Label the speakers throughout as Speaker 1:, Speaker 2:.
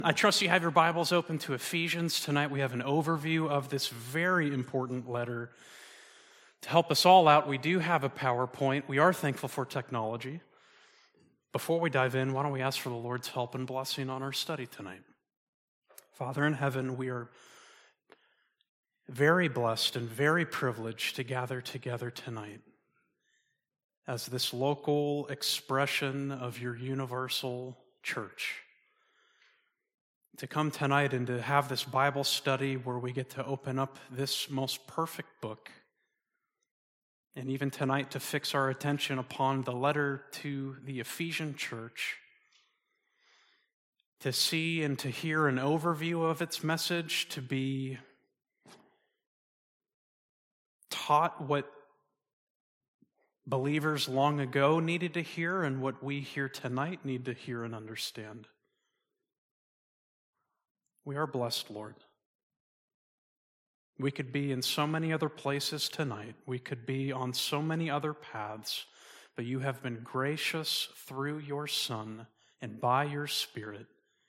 Speaker 1: I trust you have your Bibles open to Ephesians. Tonight we have an overview of this very important letter. To help us all out, we do have a PowerPoint. We are thankful for technology. Before we dive in, why don't we ask for the Lord's help and blessing on our study tonight? Father in heaven, we are very blessed and very privileged to gather together tonight as this local expression of your universal church. To come tonight and to have this Bible study where we get to open up this most perfect book, and even tonight to fix our attention upon the letter to the Ephesian church, to see and to hear an overview of its message, to be taught what believers long ago needed to hear and what we here tonight need to hear and understand. We are blessed, Lord. We could be in so many other places tonight. We could be on so many other paths, but you have been gracious through your Son and by your Spirit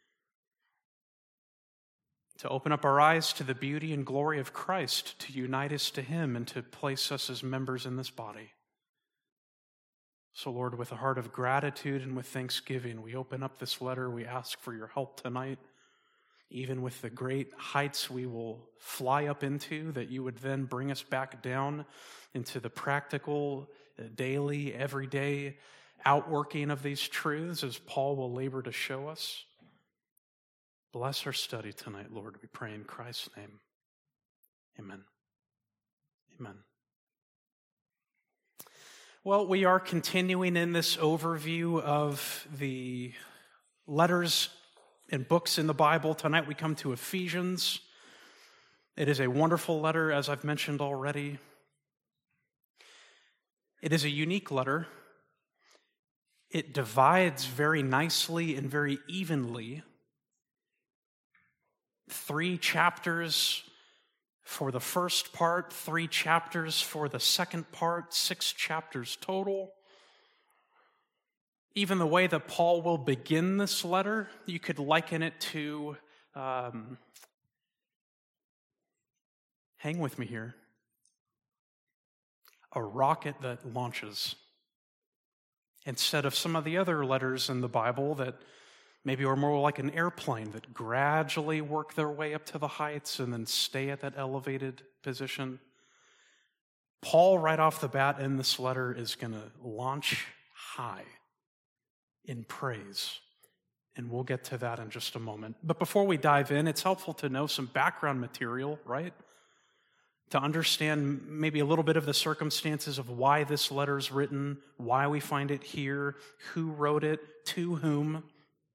Speaker 1: to open up our eyes to the beauty and glory of Christ, to unite us to Him, and to place us as members in this body. So, Lord, with a heart of gratitude and with thanksgiving, we open up this letter. We ask for your help tonight. Even with the great heights we will fly up into, that you would then bring us back down into the practical, daily, everyday outworking of these truths as Paul will labor to show us. Bless our study tonight, Lord, we pray in Christ's name. Amen. Amen. Well, we are continuing in this overview of the letters and books in the Bible. Tonight we come to Ephesians. It is a wonderful letter, as I've mentioned already. It is a unique letter. It divides very nicely and very evenly. 3 chapters for the first part, 3 chapters for the second part, 6 chapters total. Even the way that Paul will begin this letter, you could liken it to, hang with me here, a rocket that launches. Instead of some of the other letters in the Bible that maybe are more like an airplane that gradually work their way up to the heights and then stay at that elevated position. Paul, right off the bat in this letter, is going to launch high in praise. And we'll get to that in just a moment. But before we dive in, it's helpful to know some background material, right? To understand maybe a little bit of the circumstances of why this letter is written, why we find it here, who wrote it, to whom.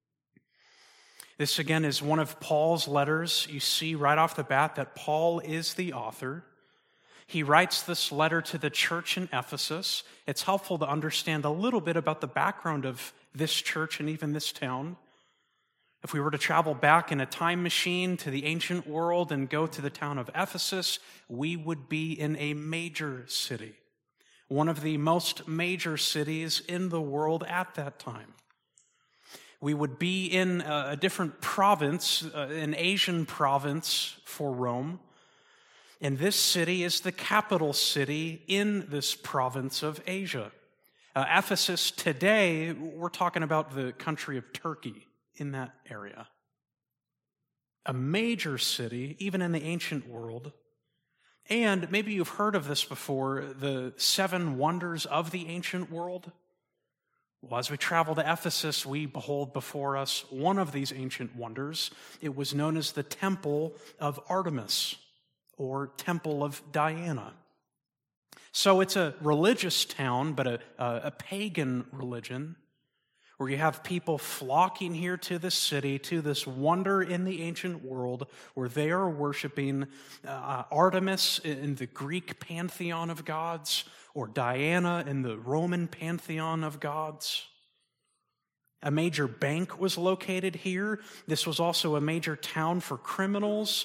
Speaker 1: This, again, is one of Paul's letters. You see right off the bat that Paul is the author. He writes this letter to the church in Ephesus. It's helpful to understand a little bit about the background of this church and even this town. If we were to travel back in a time machine to the ancient world and go to the town of Ephesus, we would be in a major city, one of the most major cities in the world at that time. We would be in a different province, an Asian province for Rome. And this city is the capital city in this province of Asia. Ephesus today, we're talking about the country of Turkey in that area. A major city, even in the ancient world. And maybe you've heard of this before, the 7 wonders of the ancient world. Well, as we travel to Ephesus, we behold before us one of these ancient wonders. It was known as the Temple of Artemis, or Temple of Diana. So it's a religious town, but a pagan religion, where you have people flocking here to this city, to this wonder in the ancient world, where they are worshiping Artemis in the Greek pantheon of gods, or Diana in the Roman pantheon of gods. A major bank was located here. This was also a major town for criminals.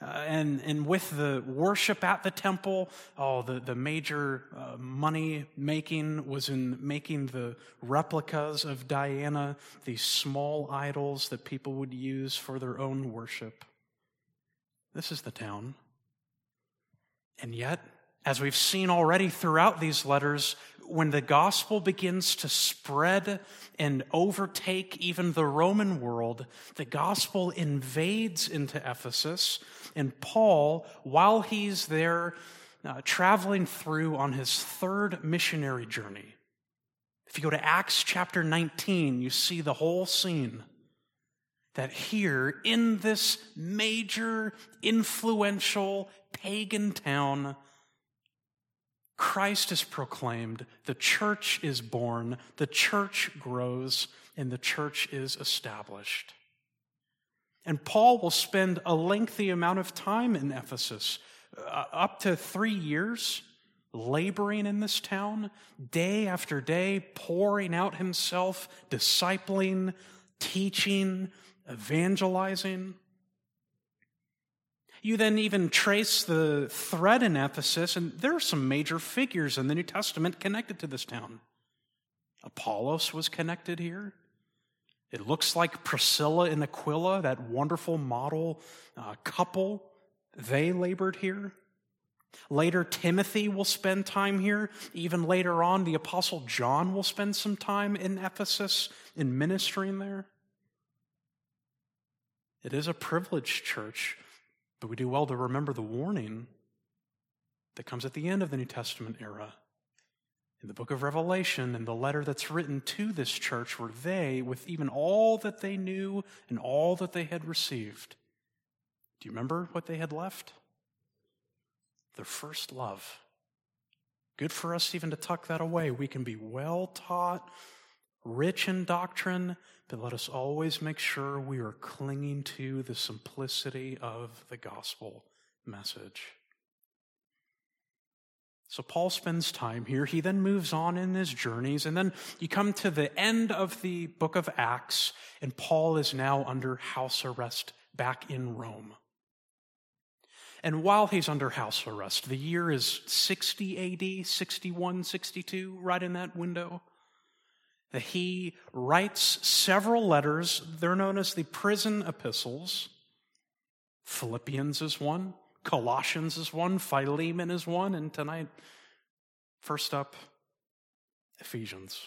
Speaker 1: and with the worship at the temple, the major money making was in making the replicas of Diana, these small idols that people would use for their own worship. This is the town. And yet, as we've seen already throughout these letters, when the gospel begins to spread and overtake even the Roman world, the gospel invades into Ephesus, and Paul, while he's there traveling through on his third missionary journey, if you go to Acts chapter 19, you see the whole scene. That here, in this major, influential, pagan town, Christ is proclaimed, the church is born, the church grows, and the church is established. And Paul will spend a lengthy amount of time in Ephesus, up to 3 years, laboring in this town, day after day, pouring out himself, discipling, teaching, evangelizing. You then even trace the thread in Ephesus, and there are some major figures in the New Testament connected to this town. Apollos was connected here. It looks like Priscilla and Aquila, that wonderful model couple, they labored here. Later, Timothy will spend time here. Even later on, the Apostle John will spend some time in Ephesus in ministering there. It is a privileged church, but we do well to remember the warning that comes at the end of the New Testament era. In the book of Revelation, and the letter that's written to this church, where they, with even all that they knew and all that they had received, do you remember what they had left? Their first love. Good for us even to tuck that away. We can be well taught, rich in doctrine, but let us always make sure we are clinging to the simplicity of the gospel message. So Paul spends time here. He then moves on in his journeys, and then you come to the end of the book of Acts, and Paul is now under house arrest back in Rome. And while he's under house arrest, the year is 60 AD, 61, 62, right in that window. That he writes several letters. They're known as the prison epistles. Philippians is one. Colossians is one. Philemon is one. And tonight, first up, Ephesians.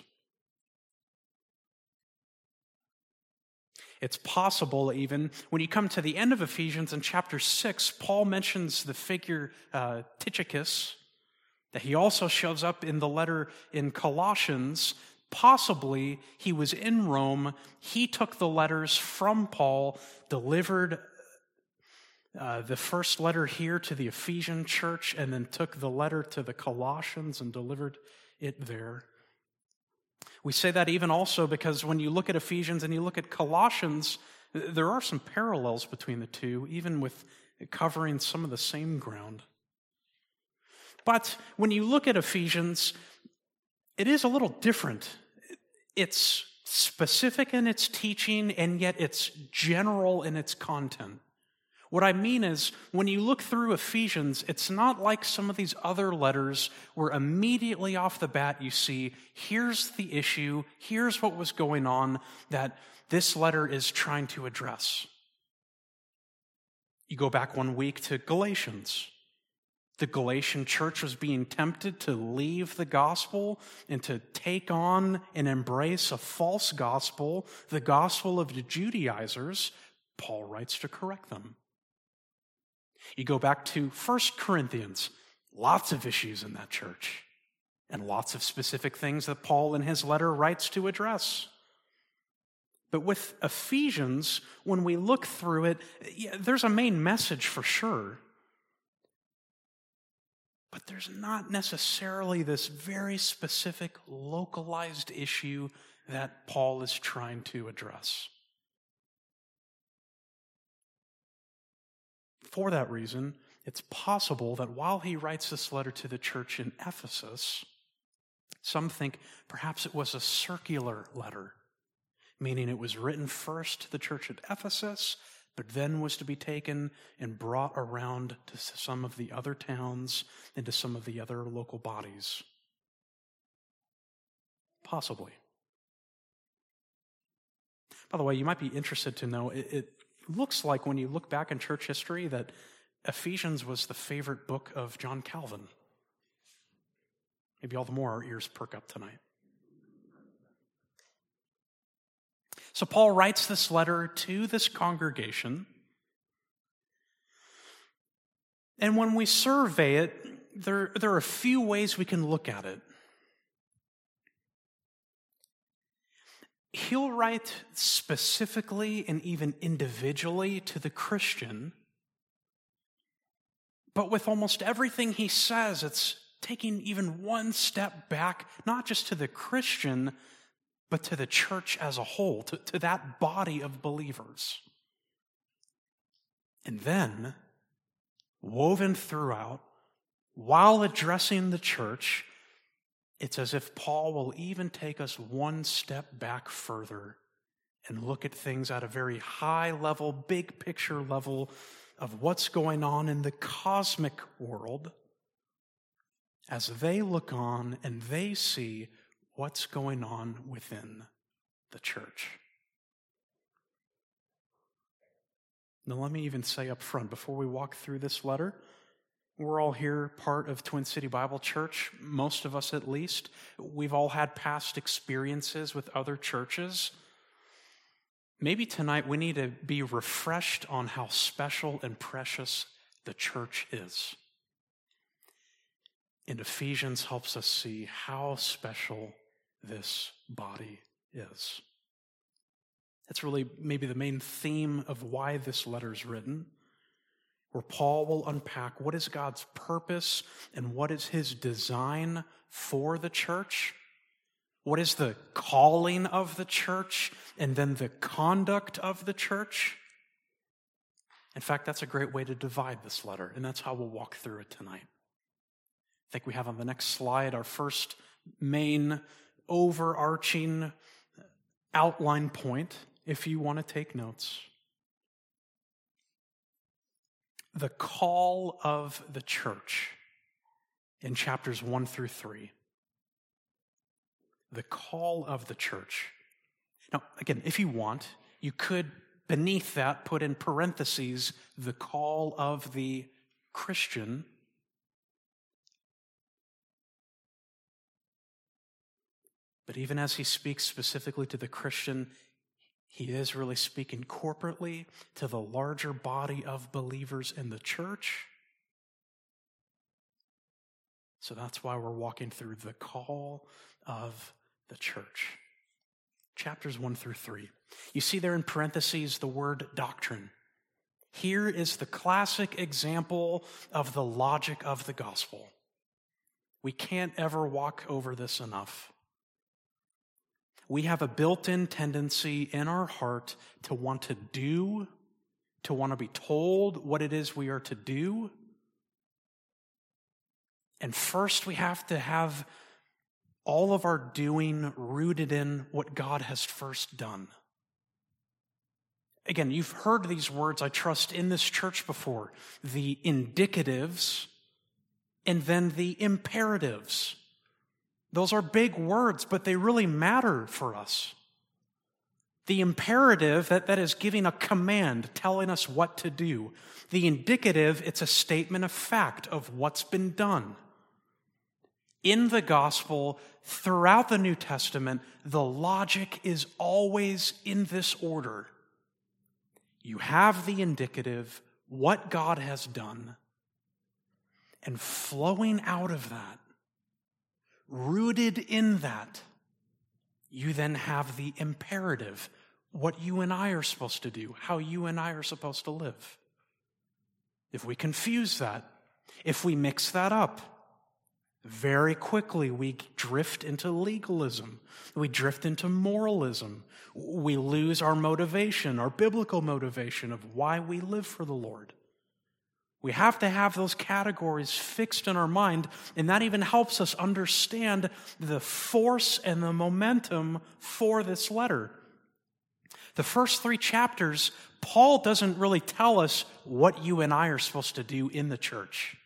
Speaker 1: It's possible even, when you come to the end of Ephesians in chapter 6, Paul mentions the figure Tychicus, that he also shows up in the letter in Colossians. Possibly he was in Rome. He took the letters from Paul, delivered the first letter here to the Ephesian church, and then took the letter to the Colossians and delivered it there. We say that even also because when you look at Ephesians and you look at Colossians, there are some parallels between the two, even with covering some of the same ground. But when you look at Ephesians, it is a little different. It's specific in its teaching, and yet it's general in its content. What I mean is, when you look through Ephesians, it's not like some of these other letters where immediately off the bat you see, here's the issue, here's what was going on that this letter is trying to address. You go back 1 week to Galatians. The Galatian church was being tempted to leave the gospel and to take on and embrace a false gospel, the gospel of the Judaizers. Paul writes to correct them. You go back to 1 Corinthians, lots of issues in that church, and lots of specific things that Paul in his letter writes to address. But with Ephesians, when we look through it, there's a main message for sure. But there's not necessarily this very specific, localized issue that Paul is trying to address. For that reason, it's possible that while he writes this letter to the church in Ephesus, some think perhaps it was a circular letter, meaning it was written first to the church at Ephesus, but then was to be taken and brought around to some of the other towns and to some of the other local bodies. Possibly. By the way, you might be interested to know, it looks like when you look back in church history that Ephesians was the favorite book of John Calvin. Maybe all the more our ears perk up tonight. So Paul writes this letter to this congregation. And when we survey it, there are a few ways we can look at it. He'll write specifically and even individually to the Christian, but with almost everything he says, it's taking even one step back, not just to the Christian, but to the church as a whole, to that body of believers. And then, woven throughout, while addressing the church, it's as if Paul will even take us one step back further and look at things at a very high level, big picture level of what's going on in the cosmic world as they look on and they see what's going on within the church. Now, let me even say up front, before we walk through this letter, we're all here part of Twin City Bible Church, most of us at least. We've all had past experiences with other churches. Maybe tonight we need to be refreshed on how special and precious the church is. And Ephesians helps us see how special this body is. That's really maybe the main theme of why this letter is written, where Paul will unpack what is God's purpose and what is his design for the church, what is the calling of the church, and then the conduct of the church. In fact, that's a great way to divide this letter, and that's how we'll walk through it tonight. I think we have on the next slide our first main overarching outline point, if you want to take notes. The call of the church in chapters 1 through 3. The call of the church. Now, again, if you want, you could, beneath that, put in parentheses, the call of the Christian. But even as he speaks specifically to the Christian, he is really speaking corporately to the larger body of believers in the church. So that's why we're walking through the call of the church. Chapters 1 through 3. You see there in parentheses the word doctrine. Here is the classic example of the logic of the gospel. We can't ever walk over this enough. We have a built-in tendency in our heart to want to do, to want to be told what it is we are to do. And first we have to have all of our doing rooted in what God has first done. Again, you've heard these words, I trust, in this church before. The indicatives and then the imperatives. Those are big words, but they really matter for us. The imperative, that is giving a command, telling us what to do. The indicative, it's a statement of fact of what's been done. In the gospel, throughout the New Testament, the logic is always in this order. You have the indicative, what God has done, and flowing out of that, rooted in that, you then have the imperative, what you and I are supposed to do, how you and I are supposed to live. If we confuse that, if we mix that up, very quickly we drift into legalism. We drift into moralism. We lose our motivation, our biblical motivation of why we live for the Lord. We have to have those categories fixed in our mind, and that even helps us understand the force and the momentum for this letter. The first 3 chapters, Paul doesn't really tell us what you and I are supposed to do in the church.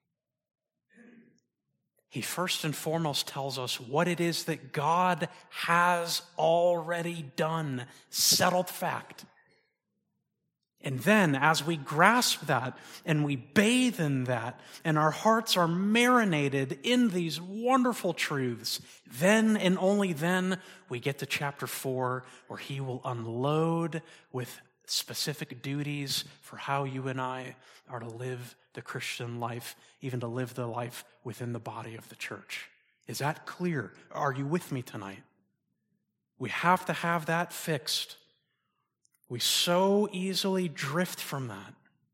Speaker 1: He first and foremost tells us what it is that God has already done, settled fact. And then, as we grasp that and we bathe in that, and our hearts are marinated in these wonderful truths, then and only then we get to chapter 4, where he will unload with specific duties for how you and I are to live the Christian life, even to live the life within the body of the church. Is that clear? Are you with me tonight? We have to have that fixed. We so easily drift from that.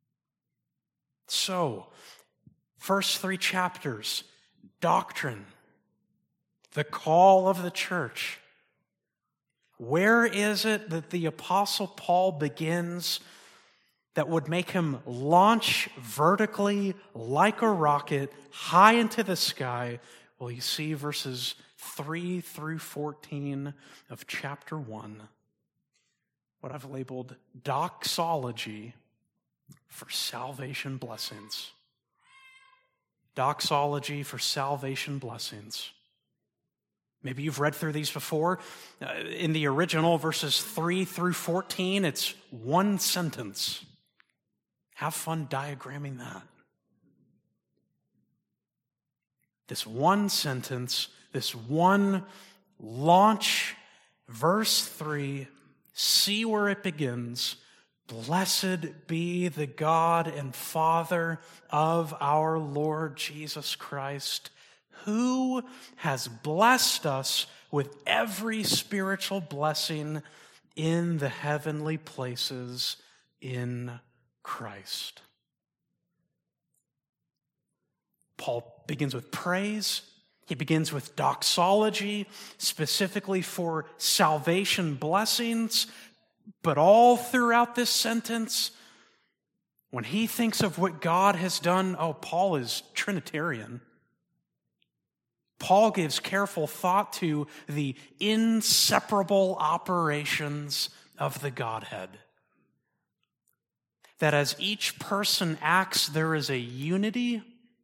Speaker 1: So, first 3 chapters, doctrine, the call of the church. Where is it that the Apostle Paul begins that would make him launch vertically like a rocket high into the sky? Well, you see verses 3 through 14 of chapter 1. What I've labeled doxology for salvation blessings. Doxology for salvation blessings. Maybe you've read through these before. In the original, verses 3 through 14, it's one sentence. Have fun diagramming that. This one sentence, this one launch, verse 3, see where it begins. Blessed be the God and Father of our Lord Jesus Christ, who has blessed us with every spiritual blessing in the heavenly places in Christ. Paul begins with praise. He begins with doxology, specifically for salvation blessings. But all throughout this sentence, when he thinks of what God has done, Paul is Trinitarian. Paul gives careful thought to the inseparable operations of the Godhead. That as each person acts, there is a unity.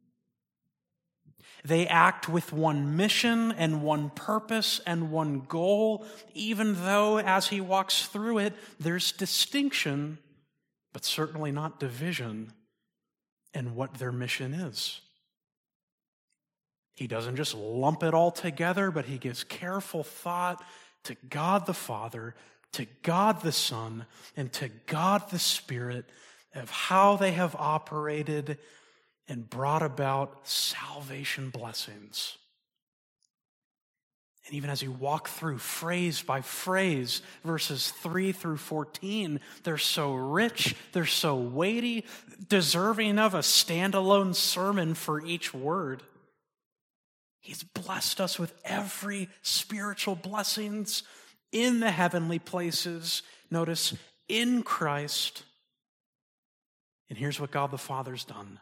Speaker 1: They act with one mission and one purpose and one goal, even though as he walks through it, there's distinction, but certainly not division in what their mission is. He doesn't just lump it all together, but he gives careful thought to God the Father, to God the Son, and to God the Spirit of how they have operated and brought about salvation blessings. And even as you walk through phrase by phrase, verses 3 through 14, they're so rich, they're so weighty, deserving of a standalone sermon for each word. He's blessed us with every spiritual blessings in the heavenly places. Notice, in Christ. And here's what God the Father's done.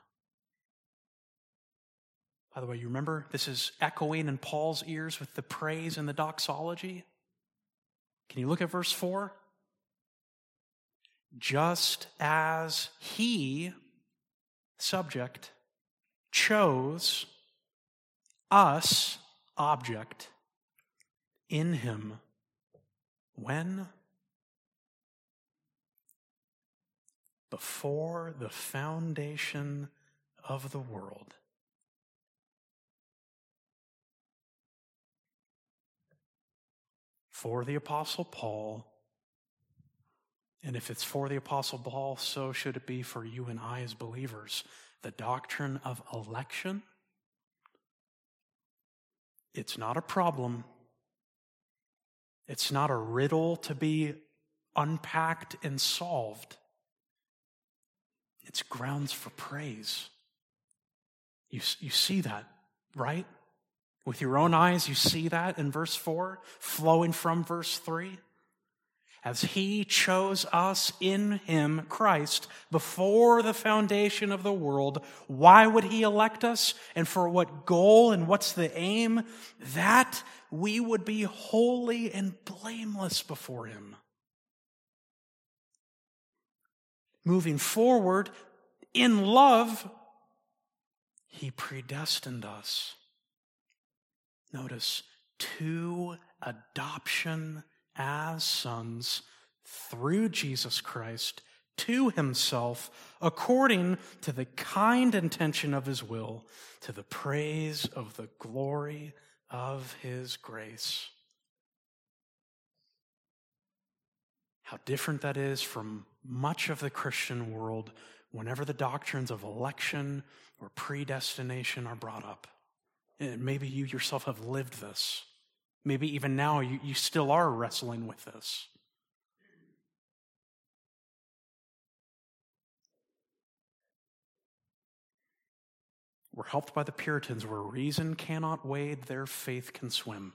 Speaker 1: By the way, you remember this is echoing in Paul's ears with the praise and the doxology? Can you look at verse 4? Just as he, subject, chose us, object, in him. When? Before the foundation of the world. For the Apostle Paul, and if it's for the Apostle Paul, so should it be for you and I as believers. The doctrine of election, it's not a problem. It's not a riddle to be unpacked and solved. It's grounds for praise. You see that, right? With your own eyes, you see that in verse 4, flowing from verse 3. As he chose us in him, Christ, before the foundation of the world, why would he elect us? And for what goal and what's the aim? That we would be holy and blameless before him. moving forward in love, he predestined us. Notice, to adoption as sons through Jesus Christ to himself, according to the kind intention of his will, to the praise of the glory of his grace. How different that is from much of the Christian world whenever the doctrines of election or predestination are brought up. And maybe you yourself have lived this. Maybe even now you still are wrestling with this. We're helped by the Puritans, where reason cannot wade, their faith can swim.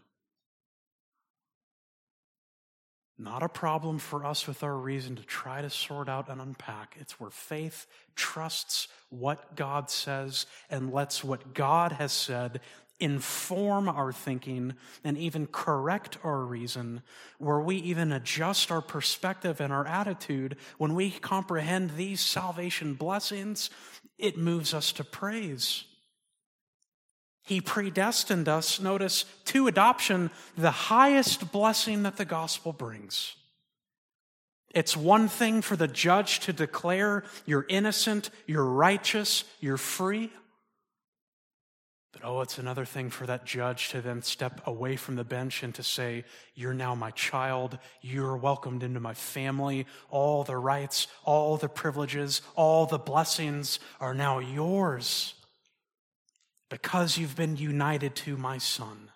Speaker 1: Not a problem for us with our reason to try to sort out and unpack. It's where faith trusts what God says and lets what God has said inform our thinking and even correct our reason, where we even adjust our perspective and our attitude. When we comprehend these salvation blessings, it moves us to praise. He predestined us, notice, to adoption, the highest blessing that the gospel brings. It's one thing for the judge to declare you're innocent, you're righteous, you're free. But it's another thing for that judge to then step away from the bench and to say, you're now my child, you're welcomed into my family, all the rights, all the privileges, all the blessings are now yours because you've been united to my Son.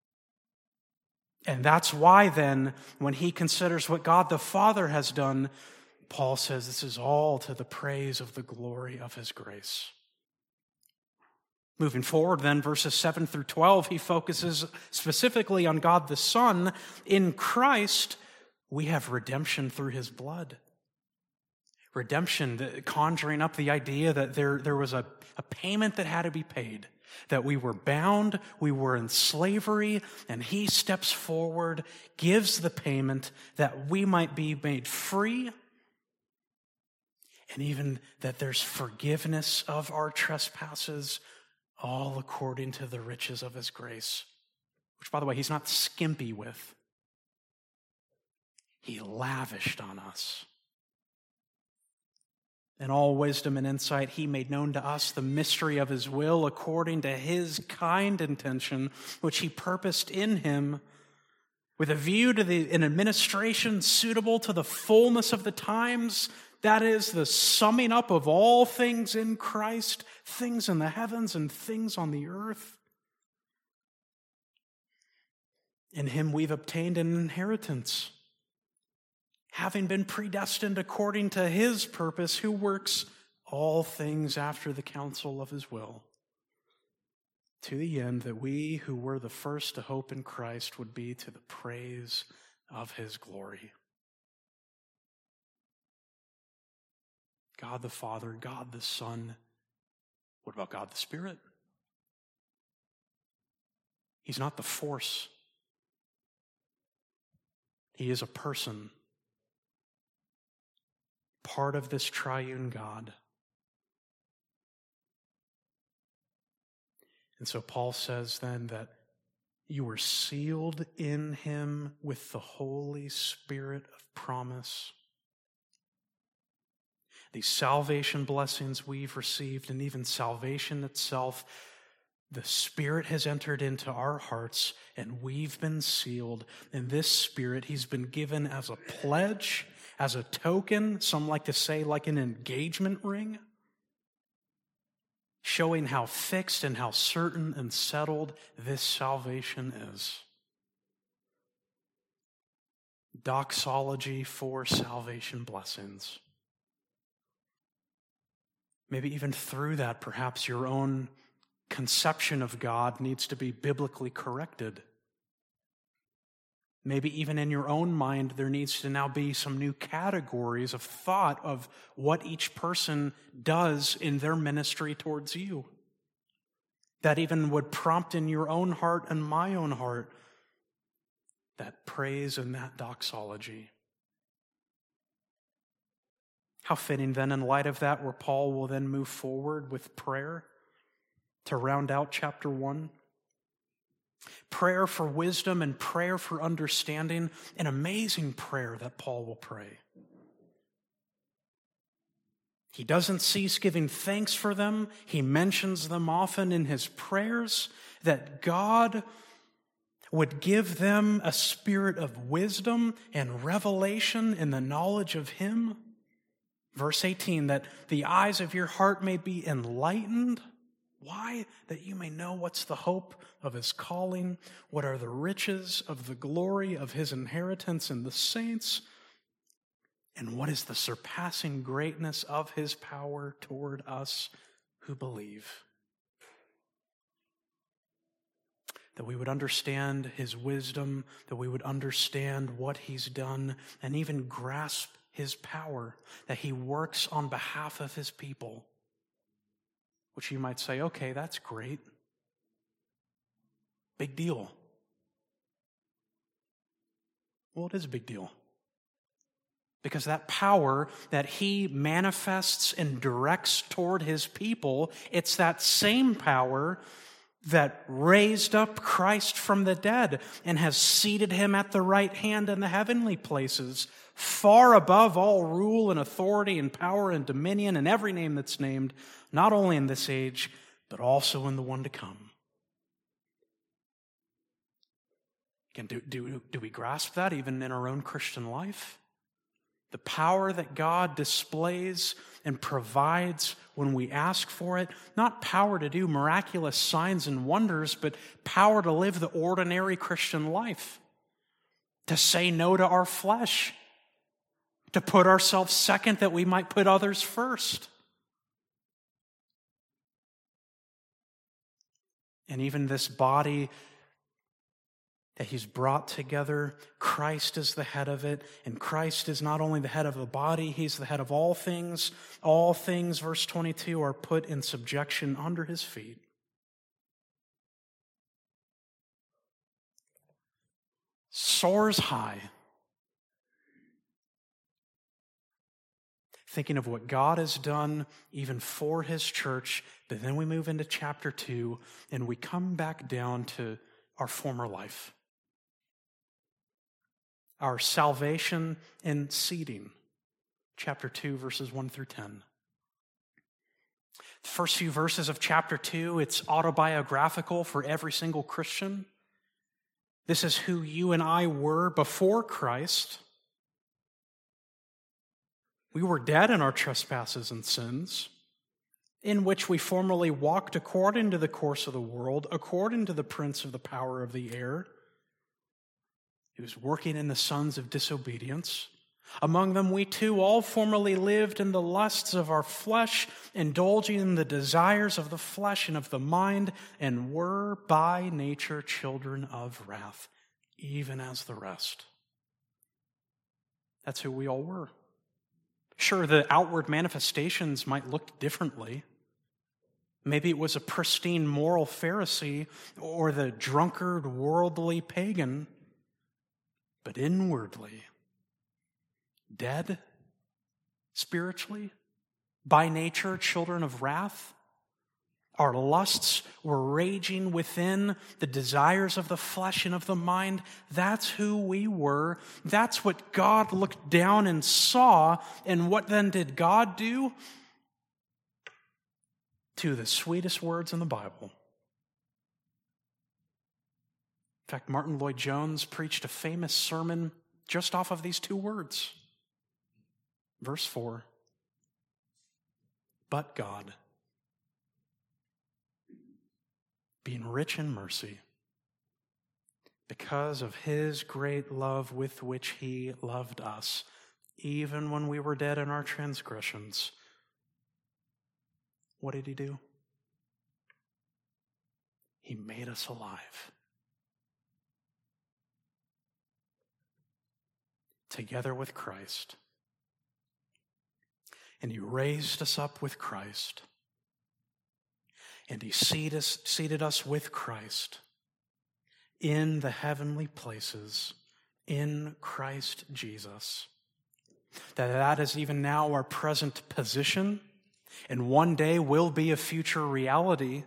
Speaker 1: And that's why then, when he considers what God the Father has done, Paul says this is all to the praise of the glory of his grace. Moving forward then, verses 7 through 12, he focuses specifically on God the Son. In Christ, we have redemption through his blood. Redemption, conjuring up the idea that there was a payment that had to be paid, that we were bound, we were in slavery, and he steps forward, gives the payment that we might be made free, and even that there's forgiveness of our trespasses, all according to the riches of his grace, which, by the way, he's not skimpy with. He lavished on us. In all wisdom and insight, he made known to us the mystery of his will according to his kind intention, which he purposed in him, with a view to an administration suitable to the fullness of the times. That is the summing up of all things in Christ, things in the heavens and things on the earth. In him we've obtained an inheritance, having been predestined according to his purpose, who works all things after the counsel of his will, to the end that we who were the first to hope in Christ would be to the praise of his glory. God the Father, God the Son. What about God the Spirit? He's not the force. He is a person, part of this triune God. And so Paul says then that you were sealed in him with the Holy Spirit of promise. These salvation blessings we've received, and even salvation itself, the Spirit has entered into our hearts, and we've been sealed. And this Spirit, he's been given as a pledge, as a token, some like to say like an engagement ring, showing how fixed and how certain and settled this salvation is. Doxology for salvation blessings. Maybe even through that, perhaps your own conception of God needs to be biblically corrected. Maybe even in your own mind, there needs to now be some new categories of thought of what each person does in their ministry towards you. That even would prompt in your own heart and my own heart that praise and that doxology. How fitting then, in light of that, where Paul will then move forward with prayer to round out chapter 1. Prayer for wisdom and prayer for understanding, an amazing prayer that Paul will pray. He doesn't cease giving thanks for them. He mentions them often in his prayers, that God would give them a spirit of wisdom and revelation in the knowledge of him. Verse 18, that the eyes of your heart may be enlightened. Why? That you may know what's the hope of his calling, what are the riches of the glory of his inheritance in the saints, and what is the surpassing greatness of his power toward us who believe. That we would understand his wisdom, that we would understand what he's done, and even grasp his power, that he works on behalf of his people. Which you might say, okay, that's great. Big deal. Well, it is a big deal. Because that power that he manifests and directs toward his people, it's that same power that raised up Christ from the dead and has seated him at the right hand in the heavenly places, far above all rule and authority and power and dominion and every name that's named, not only in this age, but also in the one to come. Again, do we grasp that even in our own Christian life? The power that God displays and provides when we ask for it, not power to do miraculous signs and wonders, but power to live the ordinary Christian life, to say no to our flesh, to put ourselves second that we might put others first. And even this body that he's brought together, Christ is the head of it, and Christ is not only the head of the body, he's the head of all things. All things, verse 22, are put in subjection under his feet. Soars high. Thinking of what God has done even for his church, but then we move into chapter 2 and we come back down to our former life. Our salvation and seeding. Chapter 2, verses 1 through 10. The first few verses of chapter 2, it's autobiographical for every single Christian. This is who you and I were before Christ. We were dead in our trespasses and sins, in which we formerly walked according to the course of the world, according to the prince of the power of the air. He was working in the sons of disobedience. Among them we too all formerly lived in the lusts of our flesh, indulging in the desires of the flesh and of the mind, and were by nature children of wrath, even as the rest. That's who we all were. Sure, the outward manifestations might look differently. Maybe it was a pristine moral Pharisee or the drunkard worldly pagan, but inwardly, dead spiritually, by nature children of wrath. Our lusts were raging within, the desires of the flesh and of the mind. That's who we were. That's what God looked down and saw. And what then did God do? To the sweetest words in the Bible. In fact, Martin Lloyd-Jones preached a famous sermon just off of these two words. Verse 4, but God, being rich in mercy, because of his great love with which he loved us, even when we were dead in our transgressions, what did he do? He made us alive. Together with Christ. And he raised us up with Christ. And he seated us with Christ in the heavenly places in Christ Jesus, that is even now our present position, and one day will be a future reality.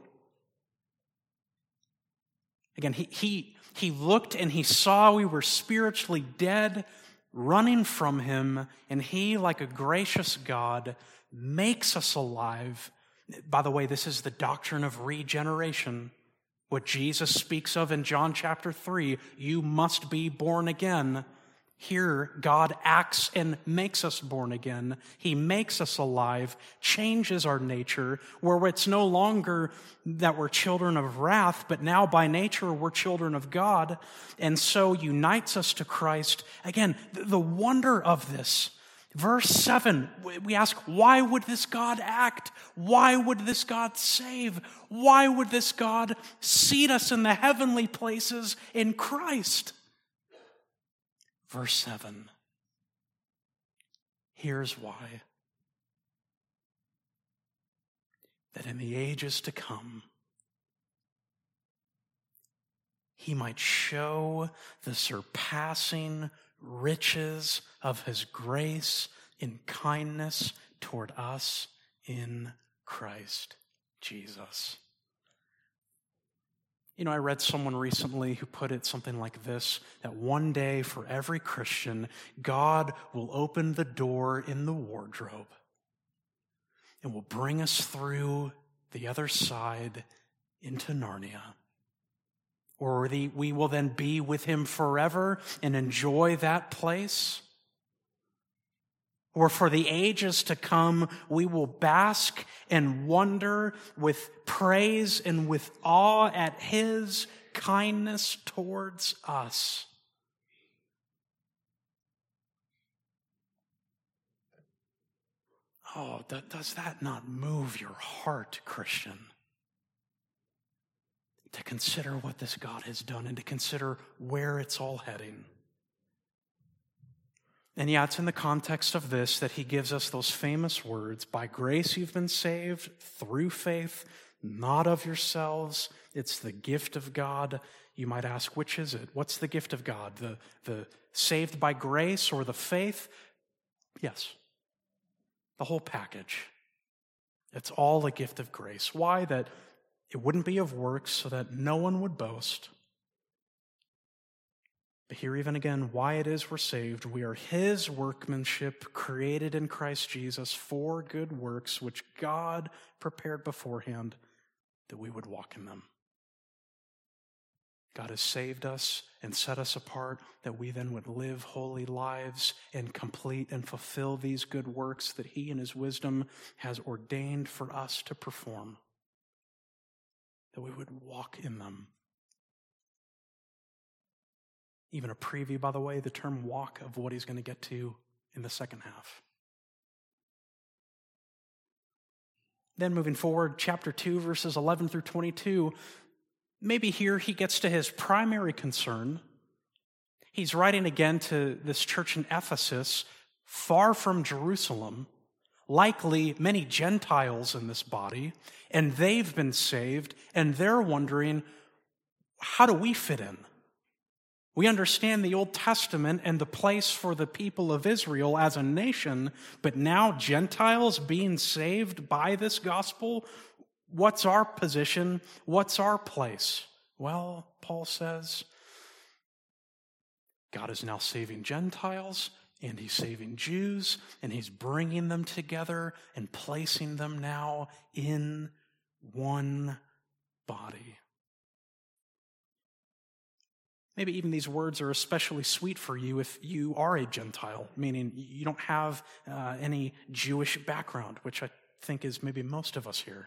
Speaker 1: Again, he looked and he saw we were spiritually dead, running from him, and he, like a gracious God, makes us alive. By the way, this is the doctrine of regeneration, what Jesus speaks of in John chapter 3. You must be born again. Here, God acts and makes us born again. He makes us alive, changes our nature, where it's no longer that we're children of wrath, but now by nature we're children of God, and so unites us to Christ. Again, the wonder of this. Verse 7, we ask, why would this God act? Why would this God save? Why would this God seat us in the heavenly places in Christ? Verse 7, here's why. That in the ages to come, he might show the surpassing riches of his grace in kindness toward us in Christ Jesus. You know, I read someone recently who put it something like this, that one day for every Christian, God will open the door in the wardrobe and will bring us through the other side into Narnia. Or we will then be with him forever and enjoy that place. Or for the ages to come, we will bask and wonder with praise and with awe at his kindness towards us. Oh, does that not move your heart, Christian? To consider what this God has done and to consider where it's all heading. And yeah, it's in the context of this that he gives us those famous words, by grace you've been saved through faith, not of yourselves. It's the gift of God. You might ask, which is it? What's the gift of God? The saved by grace or the faith? Yes, the whole package. It's all a gift of grace. Why? That it wouldn't be of works so that no one would boast. But here even again, why it is we're saved. We are his workmanship, created in Christ Jesus for good works, which God prepared beforehand that we would walk in them. God has saved us and set us apart that we then would live holy lives and complete and fulfill these good works that he in his wisdom has ordained for us to perform. That we would walk in them. Even a preview, by the way, the term walk of what he's going to get to in the second half. Then moving forward, chapter 2, verses 11 through 22, maybe here he gets to his primary concern. He's writing again to this church in Ephesus, far from Jerusalem, likely many Gentiles in this body, and they've been saved, and they're wondering, how do we fit in? We understand the Old Testament and the place for the people of Israel as a nation, but now Gentiles being saved by this gospel, what's our position? What's our place? Well, Paul says, God is now saving Gentiles, and he's saving Jews, and he's bringing them together and placing them now in one body. Maybe even these words are especially sweet for you if you are a Gentile, meaning you don't have any Jewish background, which I think is maybe most of us here.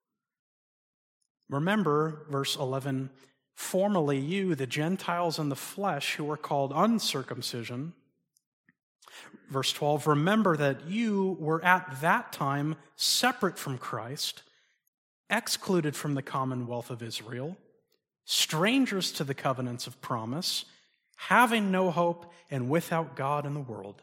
Speaker 1: Remember, verse 11, formerly you, the Gentiles in the flesh who were called uncircumcision. Verse 12, remember that you were at that time separate from Christ, excluded from the commonwealth of Israel, strangers to the covenants of promise, having no hope and without God in the world.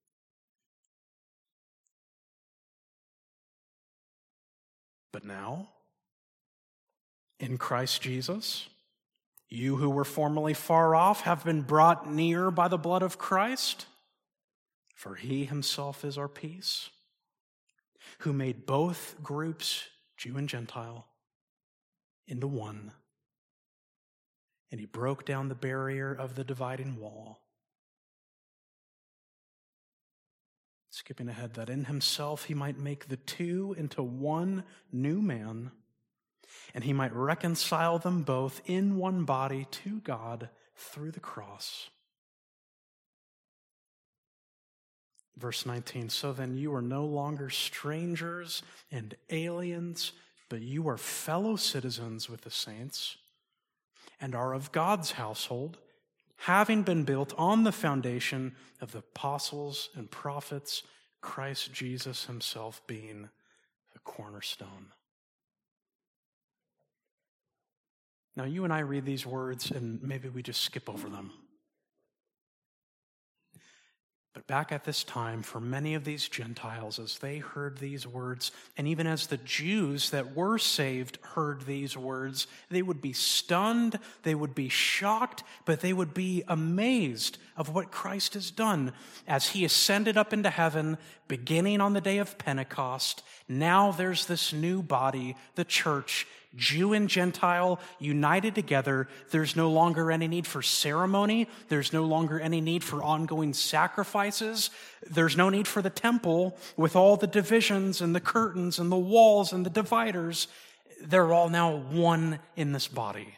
Speaker 1: But now, in Christ Jesus, you who were formerly far off have been brought near by the blood of Christ. For he himself is our peace, who made both groups, Jew and Gentile, into one. And he broke down the barrier of the dividing wall. Skipping ahead, that in himself he might make the two into one new man, and he might reconcile them both in one body to God through the cross. Verse 19, so then you are no longer strangers and aliens, but you are fellow citizens with the saints and are of God's household, having been built on the foundation of the apostles and prophets, Christ Jesus himself being the cornerstone. Now, you and I read these words and maybe we just skip over them. But back at this time, for many of these Gentiles, as they heard these words, and even as the Jews that were saved heard these words, they would be stunned, they would be shocked, but they would be amazed of what Christ has done as he ascended up into heaven, beginning on the day of Pentecost. Now there's this new body, the church, Jew and Gentile united together. There's no longer any need for ceremony. There's no longer any need for ongoing sacrifices. There's no need for the temple with all the divisions and the curtains and the walls and the dividers. They're all now one in this body.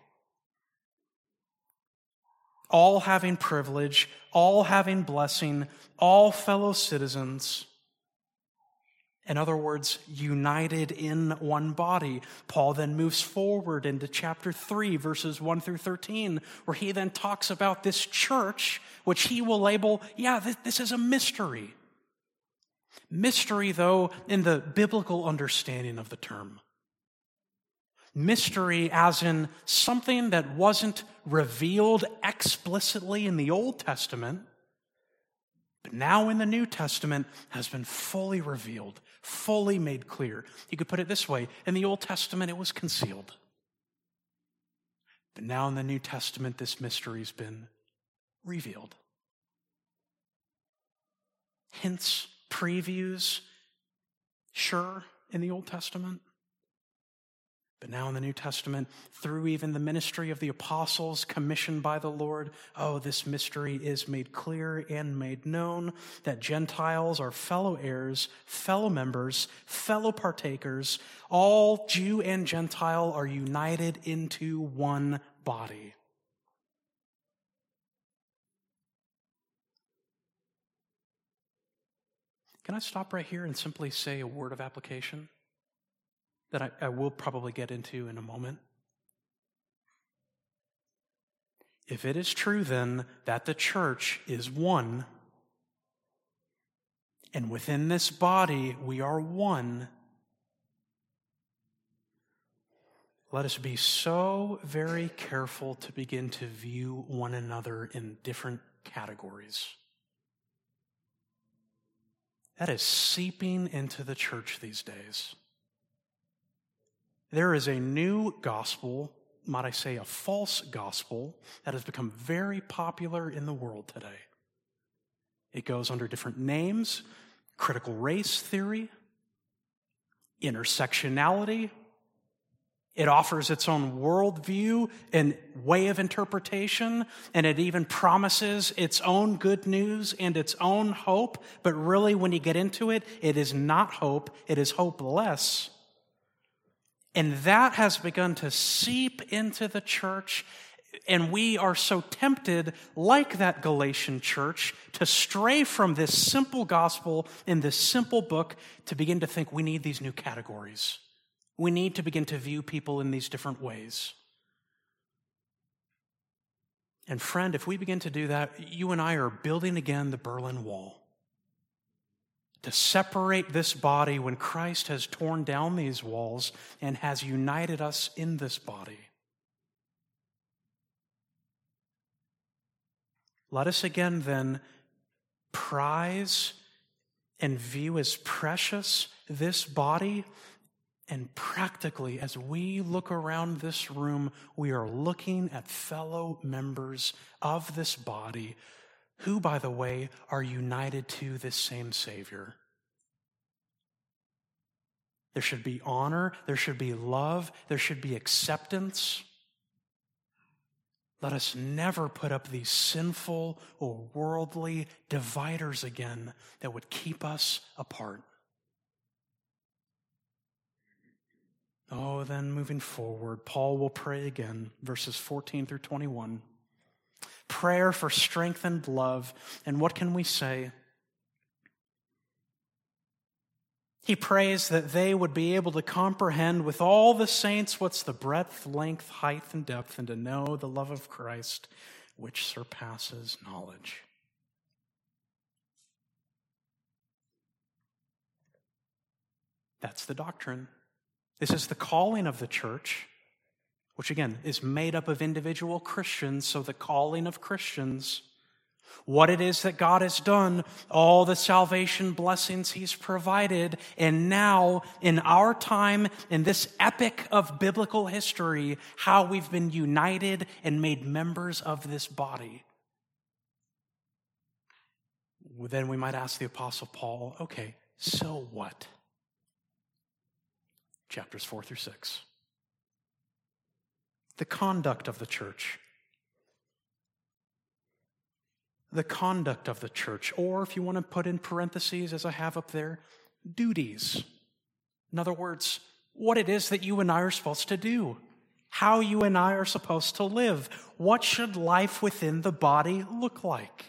Speaker 1: All having privilege, all having blessing, all fellow citizens. In other words, united in one body. Paul then moves forward into chapter 3, verses 1 through 13, where he then talks about this church, which he will label, this is a mystery. Mystery, though, in the biblical understanding of the term. Mystery as in something that wasn't revealed explicitly in the Old Testament, but now in the New Testament has been fully revealed, fully made clear. You could put it this way, in the Old Testament it was concealed. But now in the New Testament this mystery's been revealed. Hints, previews, sure, in the Old Testament. But now in the New Testament, through even the ministry of the apostles commissioned by the Lord, this mystery is made clear and made known that Gentiles are fellow heirs, fellow members, fellow partakers. All Jew and Gentile are united into one body. Can I stop right here and simply say a word of application that I will probably get into in a moment? If it is true then that the church is one, and within this body we are one, let us be so very careful to begin to view one another in different categories. That is seeping into the church these days. There is a new gospel, might I say a false gospel, that has become very popular in the world today. It goes under different names: critical race theory, intersectionality. It offers its own worldview and way of interpretation, and it even promises its own good news and its own hope. But really, when you get into it, it is not hope, it is hopeless. And that has begun to seep into the church, and we are so tempted, like that Galatian church, to stray from this simple gospel in this simple book to begin to think we need these new categories. We need to begin to view people in these different ways. And friend, if we begin to do that, you and I are building again the Berlin Wall. To separate this body when Christ has torn down these walls and has united us in this body. Let us again then prize and view as precious this body, and practically as we look around this room, we are looking at fellow members of this body who, by the way, are united to this same Savior. There should be honor, there should be love, there should be acceptance. Let us never put up these sinful or worldly dividers again that would keep us apart. Oh, then moving forward, Paul will pray again, verses 14 through 21. Prayer for strengthened love. And what can we say? He prays that they would be able to comprehend with all the saints what's the breadth, length, height, and depth, and to know the love of Christ, which surpasses knowledge. That's the doctrine. This is the calling of the church, which again is made up of individual Christians, so the calling of Christians, what it is that God has done, all the salvation blessings He's provided, and now in our time, in this epic of biblical history, how we've been united and made members of this body. Then we might ask the Apostle Paul, okay, so what? Chapters 4 through 6. The conduct of the church. The conduct of the church, or if you want to put in parentheses, as I have up there, duties. In other words, what it is that you and I are supposed to do. How you and I are supposed to live. What should life within the body look like?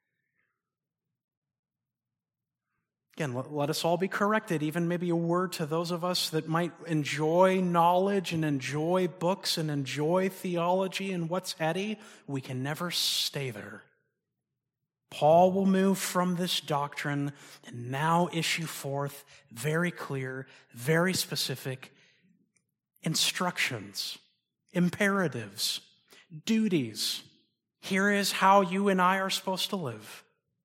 Speaker 1: Again, let us all be corrected, even maybe a word to those of us that might enjoy knowledge and enjoy books and enjoy theology and what's heady. We can never stay there. Paul will move from this doctrine and now issue forth very clear, very specific instructions, imperatives, duties. Here is how you and I are supposed to live.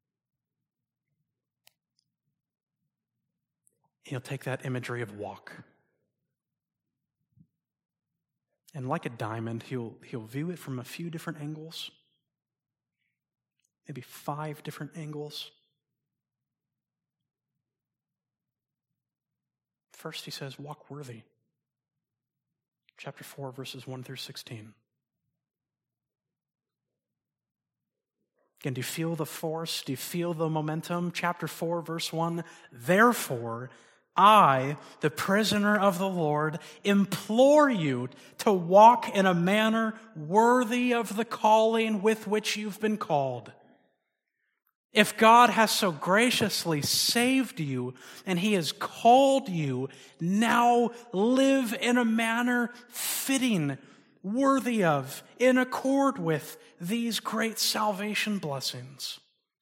Speaker 1: He'll take that imagery of walk. And like a diamond, he'll view it from a few different angles. Maybe 5 different angles. First, he says, walk worthy. Chapter 4, verses 1 through 16. Again, do you feel the force? Do you feel the momentum? Chapter 4, verse 1. Therefore, I, the prisoner of the Lord, implore you to walk in a manner worthy of the calling with which you've been called. If God has so graciously saved you and He has called you, now live in a manner fitting, worthy of, in accord with these great salvation blessings.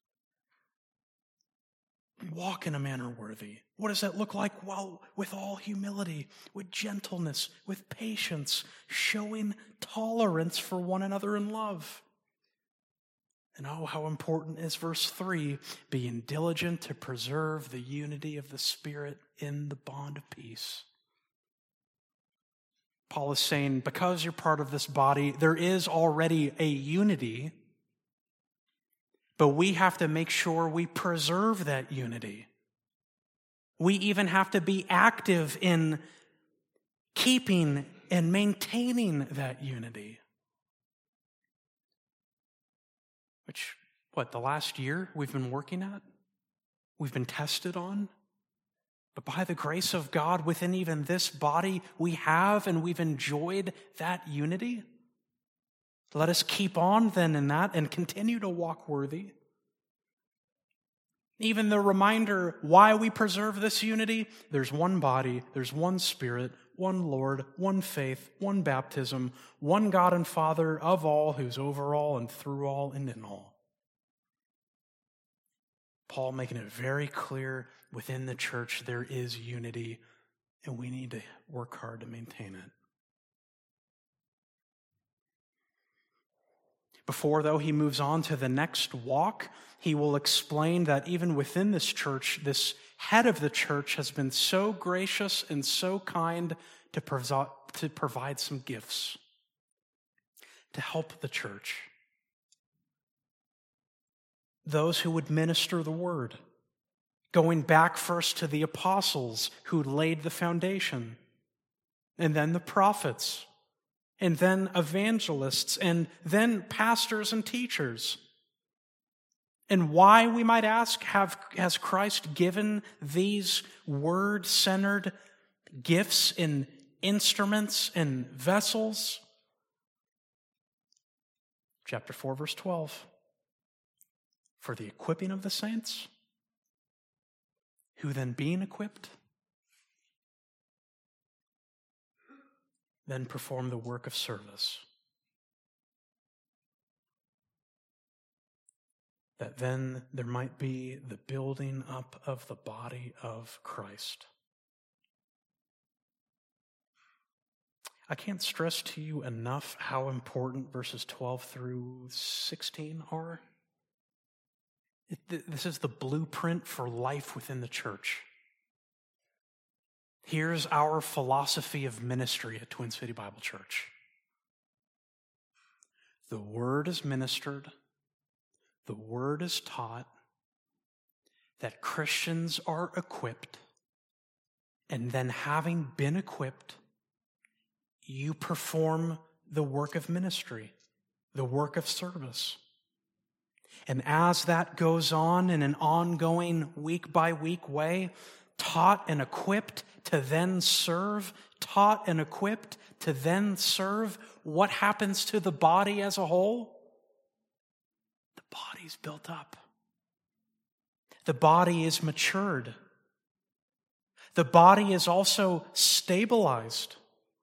Speaker 1: Walk in a manner worthy. What does that look like? Well, with all humility, with gentleness, with patience, showing tolerance for one another in love. And oh, how important is verse 3, being diligent to preserve the unity of the Spirit in the bond of peace. Paul is saying, because you're part of this body, there is already a unity, but we have to make sure we preserve that unity. We even have to be active in keeping and maintaining that unity. Which, the last year we've been working at? We've been tested on? But by the grace of God, within even this body, we have and we've enjoyed that unity. Let us keep on then in that and continue to walk worthy. Even the reminder why we preserve this unity, there's one body, there's one Spirit, one Lord, one faith, one baptism, one God and Father of all, who's over all and through all and in all. Paul making it very clear within the church there is unity, and we need to work hard to maintain it. Before, though, he moves on to the next walk, he will explain that even within this church, this head of the church has been so gracious and so kind to provide some gifts to help the church. those who would minister the word, going back first to the apostles who laid the foundation, and then the prophets, and then evangelists, and then pastors and teachers. And why, we might ask, has Christ given these word-centered gifts in instruments and vessels? Chapter 4, verse 12. For the equipping of the saints, who then being equipped, then perform the work of service, that then there might be the building up of the body of Christ. I can't stress to you enough how important verses 12 through 16 are. This is the blueprint for life within the church. Here's our philosophy of ministry at Twin City Bible Church. The word is ministered, the word is taught, that Christians are equipped, and then having been equipped, you perform the work of ministry, the work of service. And as that goes on in an ongoing week-by-week way, taught and equipped to then serve, taught and equipped to then serve, what happens to the body as a whole? The body's built up. The body is matured. The body is also stabilized.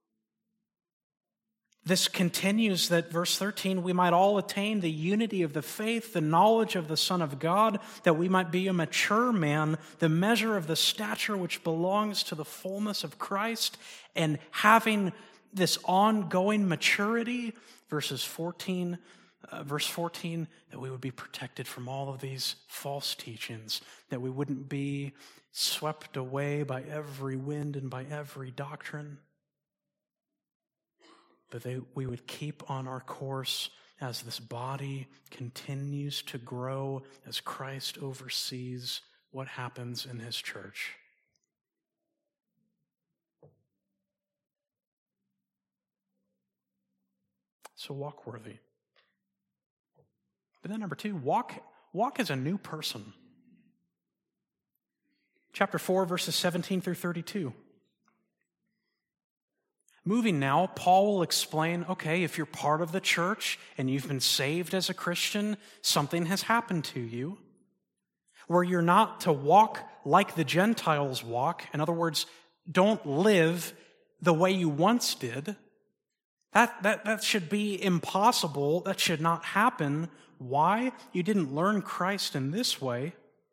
Speaker 1: This continues that, verse 13, we might all attain the unity of the faith, the knowledge of the Son of God, that we might be a mature man, the measure of the stature which belongs to the fullness of Christ, and having this ongoing maturity, verse 14, that we would be protected from all of these false teachings, that we wouldn't be swept away by every wind and by every doctrine, but we would keep on our course as this body continues to grow, as Christ oversees what happens in his church. So walk worthy. But then number 2, walk as a new person. Chapter 4, verses 17 through 32. Moving now, Paul will explain, okay, if you're part of the church and you've been saved as a Christian, something has happened to you where you're not to walk like the Gentiles walk. In other words, don't live the way you once did. That should be impossible. That should not happen. Why? You didn't learn Christ in this way.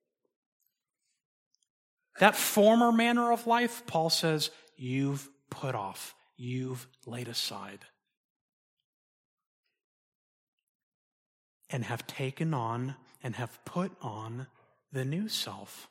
Speaker 1: That former manner of life, Paul says, you've put off. You've laid aside and have taken on and have put on the new self.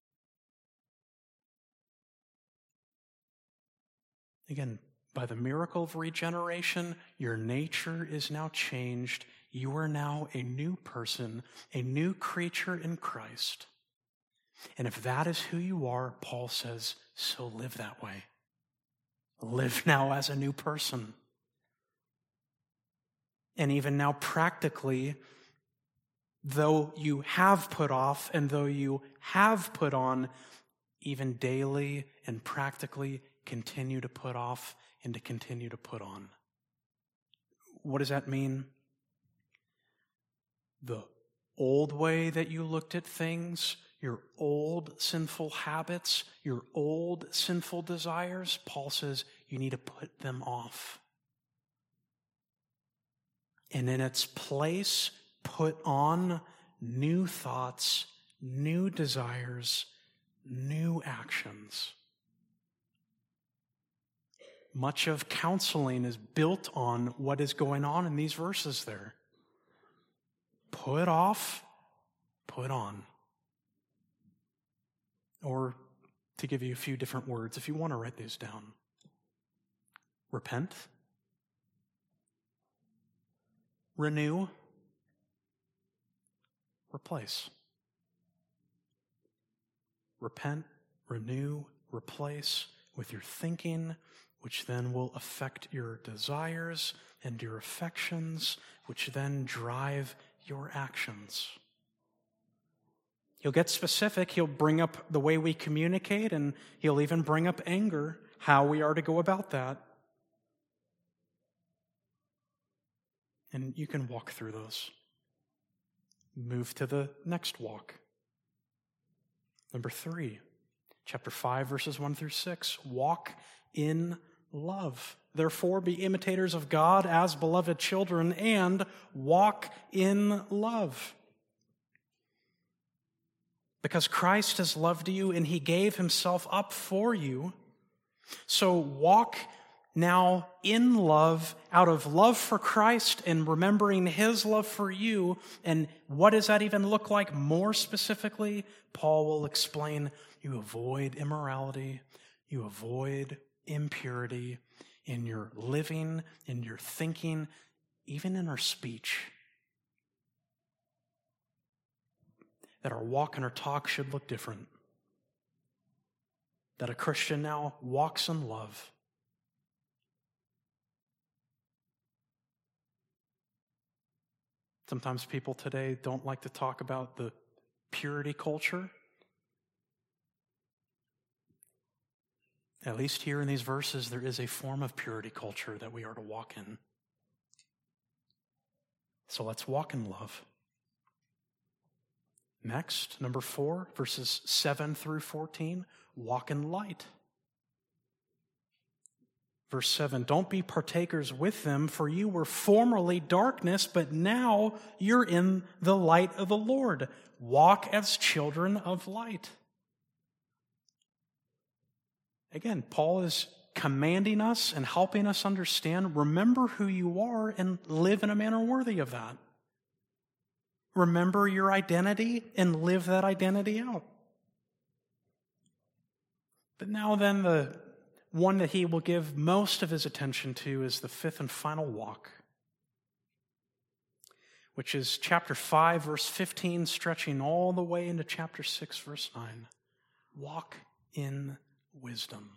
Speaker 1: Again, by the miracle of regeneration, your nature is now changed. You are now a new person, a new creature in Christ. And if that is who you are, Paul says, so live that way. Live now as a new person. And even now practically, though you have put off and though you have put on, even daily and practically continue to put off and to continue to put on. What does that mean? The old way that you looked at things, your old sinful habits, your old sinful desires, Paul says you need to put them off. And in its place, put on new thoughts, new desires, new actions. Much of counseling is built on what is going on in these verses there. Put off, put on. Or to give you a few different words, if you want to write these down. Repent. Renew. replace. Repent, renew, replace with your thinking, which then will affect your desires and your affections, which then drive your actions. He'll get specific. He'll bring up the way we communicate, and he'll even bring up anger, how we are to go about that. And you can walk through those. Move to the next walk. Number 3, chapter 5, verses 1 through 6. Walk in love. Therefore, be imitators of God as beloved children and walk in love. Because Christ has loved you and he gave himself up for you. So walk now in love, out of love for Christ and remembering his love for you. And what does that even look like more specifically? Paul will explain, you avoid immorality, you avoid impurity in your living, in your thinking, even in our speech. That our walk and our talk should look different. That a Christian now walks in love. Sometimes people today don't like to talk about the purity culture. At least here in these verses, there is a form of purity culture that we are to walk in. So let's walk in love. Next, number 4, verses 7 through 14, walk in light. Verse 7, don't be partakers with them, for you were formerly darkness, but now you're in the light of the Lord. Walk as children of light. Again, Paul is commanding us and helping us understand, remember who you are and live in a manner worthy of that. Remember your identity and live that identity out. But now then, the one that he will give most of his attention to is the 5th and final walk, which is chapter 5, verse 15, stretching all the way into chapter 6, verse 9. Walk in wisdom.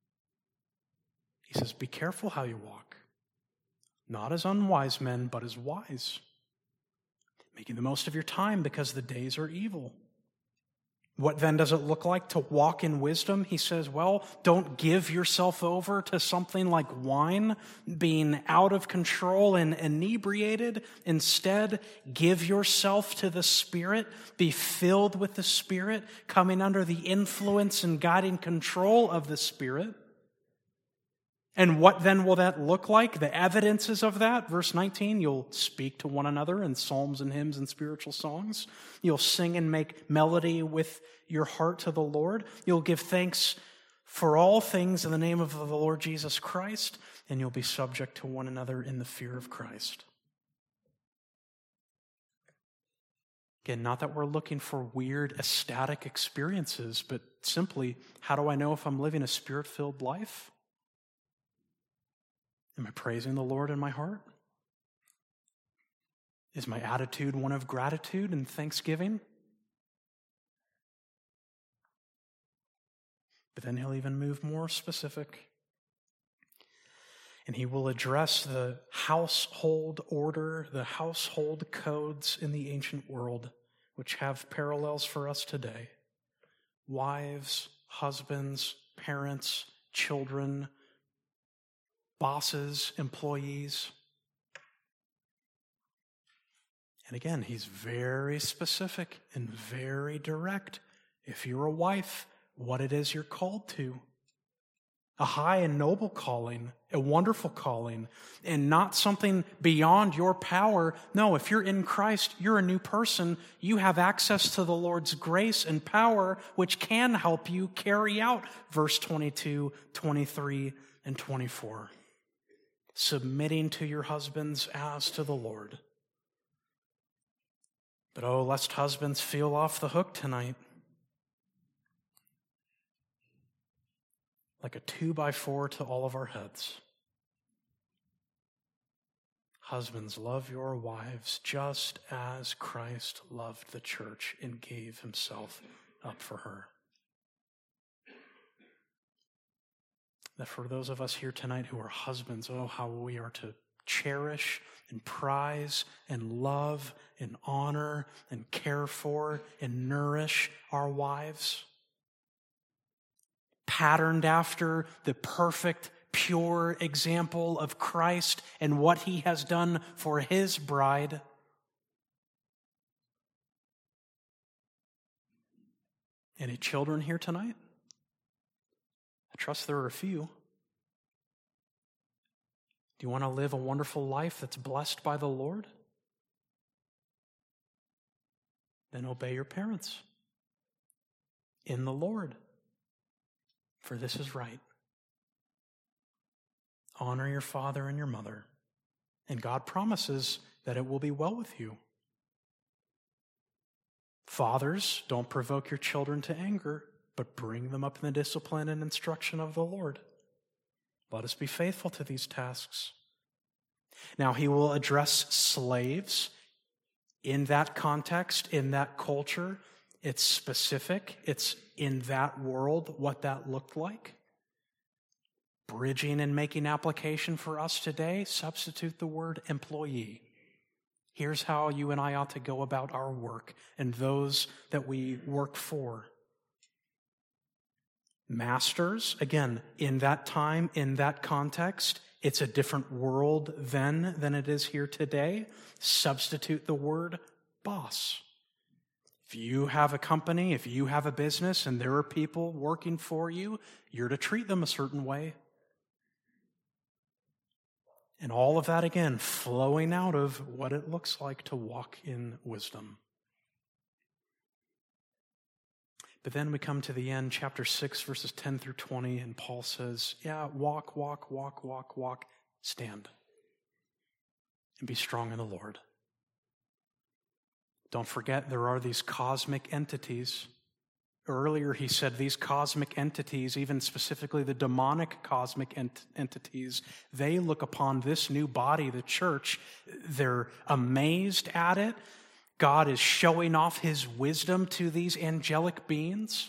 Speaker 1: He says, be careful how you walk, not as unwise men, but as wise, making the most of your time because the days are evil. What then does it look like to walk in wisdom? He says, well, don't give yourself over to something like wine, being out of control and inebriated. Instead, give yourself to the Spirit. Be filled with the Spirit, coming under the influence and guiding control of the Spirit. And what then will that look like? The evidences of that, verse 19, you'll speak to one another in psalms and hymns and spiritual songs. You'll sing and make melody with your heart to the Lord. You'll give thanks for all things in the name of the Lord Jesus Christ, and you'll be subject to one another in the fear of Christ. Again, not that we're looking for weird, ecstatic experiences, but simply, how do I know if I'm living a Spirit-filled life? Am I praising the Lord in my heart? Is my attitude one of gratitude and thanksgiving? But then he'll even move more specific. And he will address the household order, the household codes in the ancient world, which have parallels for us today. Wives, husbands, parents, children, bosses, employees. And again, he's very specific and very direct. If you're a wife, what it is you're called to. A high and noble calling, a wonderful calling, and not something beyond your power. No, if you're in Christ, you're a new person. You have access to the Lord's grace and power, which can help you carry out verse 22, 23, and 24. Submitting to your husbands as to the Lord. But oh, lest husbands feel off the hook tonight. Like a 2x4 to all of our heads. Husbands, love your wives just as Christ loved the church and gave himself up for her. That for those of us here tonight who are husbands, oh, how we are to cherish and prize and love and honor and care for and nourish our wives. Patterned after the perfect, pure example of Christ and what he has done for his bride. Any children here tonight? I trust there are a few. Do you want to live a wonderful life that's blessed by the Lord? Then obey your parents in the Lord, for this is right. Honor your father and your mother, and God promises that it will be well with you. Fathers, don't provoke your children to anger, but bring them up in the discipline and instruction of the Lord. Let us be faithful to these tasks. Now, he will address slaves in that context, in that culture. It's specific. It's in that world what that looked like. Bridging and making application for us today, substitute the word employee. Here's how you and I ought to go about our work and those that we work for. Masters, again, in that time, in that context, it's a different world then than it is here today. Substitute the word boss. If you have a company, if you have a business, and there are people working for you, you're to treat them a certain way. And all of that, again, flowing out of what it looks like to walk in wisdom. But then we come to the end, chapter 6, verses 10 through 20, and Paul says, walk, stand, and be strong in the Lord. Don't forget, there are these cosmic entities. Earlier he said these cosmic entities, even specifically the demonic cosmic entities, they look upon this new body, the church, they're amazed at it. God is showing off his wisdom to these angelic beings.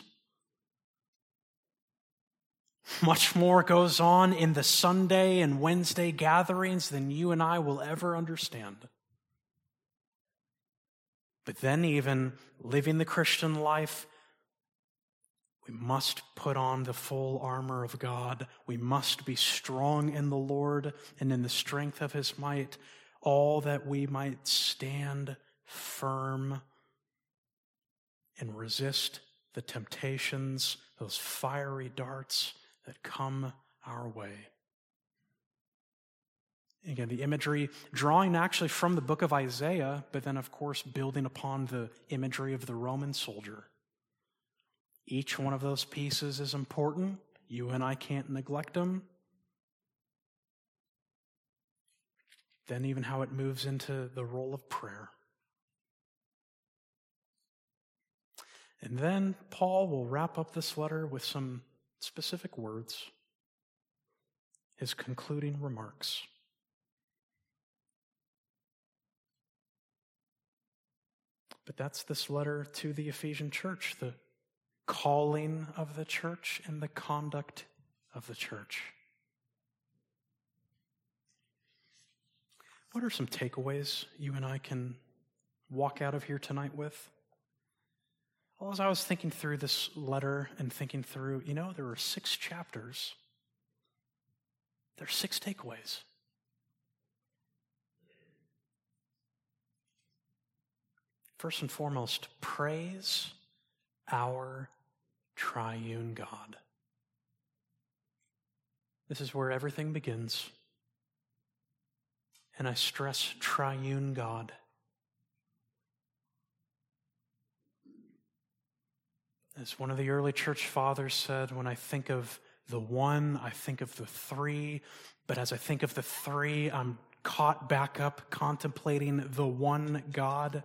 Speaker 1: Much more goes on in the Sunday and Wednesday gatherings than you and I will ever understand. But then even living the Christian life, we must put on the full armor of God. We must be strong in the Lord and in the strength of his might, all that we might stand firm and resist the temptations, those fiery darts that come our way. Again, the imagery drawing actually from the book of Isaiah, but then, of course, building upon the imagery of the Roman soldier. Each one of those pieces is important. You and I can't neglect them. Then even how it moves into the role of prayer. And then Paul will wrap up this letter with some specific words, his concluding remarks. But that's this letter to the Ephesian church, the calling of the church and the conduct of the church. What are some takeaways you and I can walk out of here tonight with? Well, as I was thinking through this letter and thinking through, there are 6 chapters. There are 6 takeaways. First and foremost, praise our triune God. This is where everything begins. And I stress triune God. As one of the early church fathers said, when I think of the one, I think of the 3. But as I think of the 3, I'm caught back up contemplating the one God.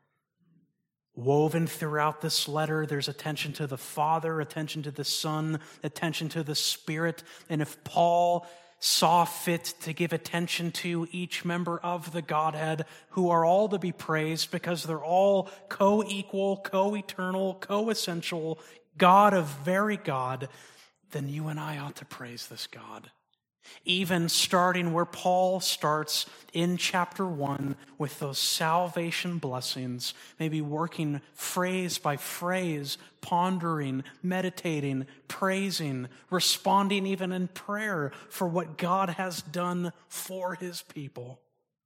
Speaker 1: Woven throughout this letter, there's attention to the Father, attention to the Son, attention to the Spirit. And if Paul saw fit to give attention to each member of the Godhead, who are all to be praised because they're all co-equal, co-eternal, co-essential, God of very God, then you and I ought to praise this God. Even starting where Paul starts in chapter 1 with those salvation blessings, maybe working phrase by phrase, pondering, meditating, praising, responding even in prayer for what God has done for his people.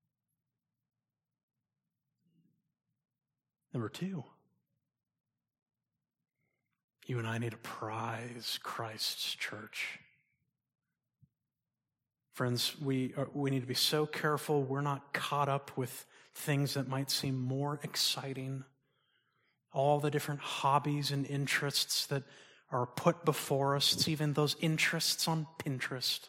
Speaker 1: Number 2, you and I need to prize Christ's church. Friends, we need to be so careful we're not caught up with things that might seem more exciting. All the different hobbies and interests that are put before us. It's even those interests on Pinterest.